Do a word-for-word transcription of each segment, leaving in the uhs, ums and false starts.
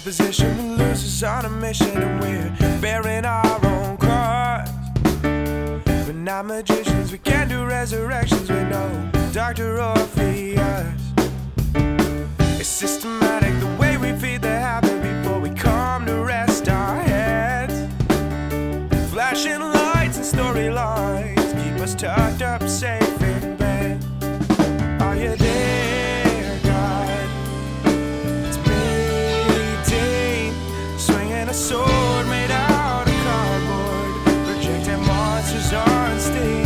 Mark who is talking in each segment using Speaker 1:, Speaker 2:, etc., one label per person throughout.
Speaker 1: position, we lose us on a mission, and we're bearing our own cross. We're not magicians, we can't do resurrections with no Doctor Orpheus. It's systematic the way we feed the habit before we come to rest our heads. Flashing lights and storylines keep us tucked up safe in bed. Are you there, God? It's bleeding, swinging a sword made out of cardboard, projecting monsters on stage.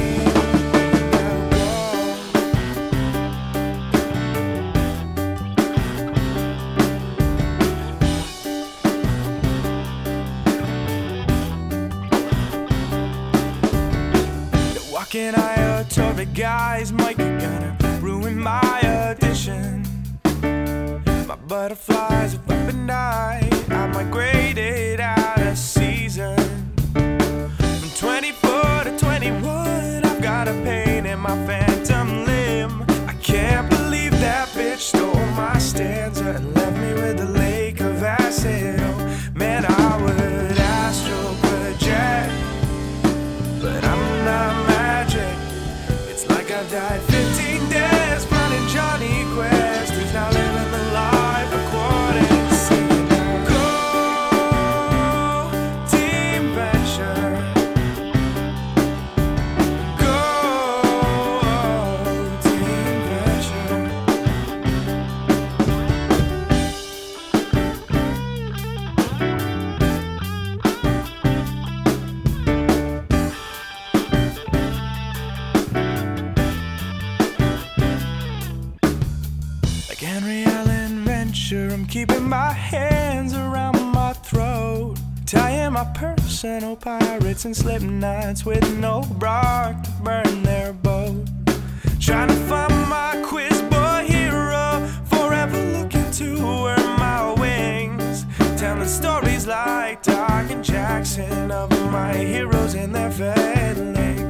Speaker 1: Walking aisle, torrid guys, Mike, you're gonna ruin my audition. My butterflies have up and died, I migrated out of season. From twenty-four to twenty-one, I've got a pain in my phantom limb. I can't believe that bitch stole my stanza and left me with a lake of acid. Oh man, I would astral project, but I'm not mad. It's like I've died fifteen days running Johnny Quest, who's now living the life according, singing Go Team Venture, Go Team Venture. Like Henry Allen Venture, I'm keeping my hands around my throat, tying my personal pirates and slip knots with no rock to burn their boat. Trying to find my quiz boy hero, forever looking to earn my wings, telling stories like Doc and Jackson of my heroes and their failings.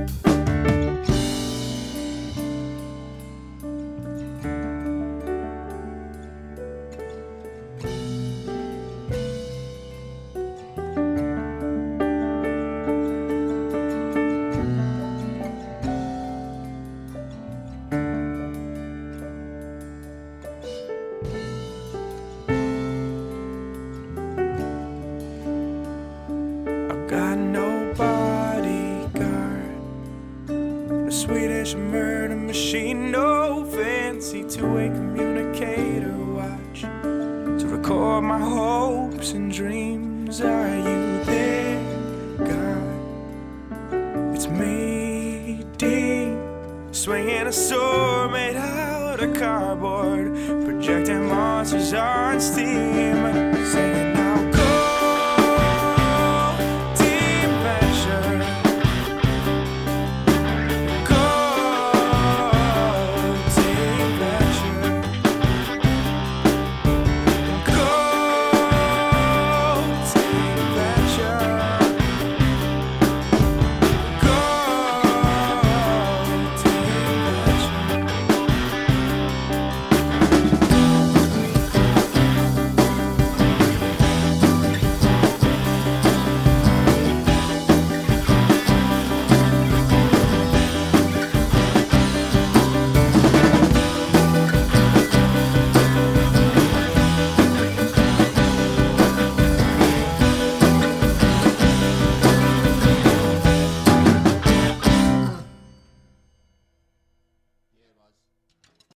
Speaker 1: Got no bodyguard, no Swedish murder machine, no fancy two-way communicator watch to record my hopes and dreams. Are you there, God? It's me, Dean, swinging a sword made out of cardboard, projecting monsters on steam.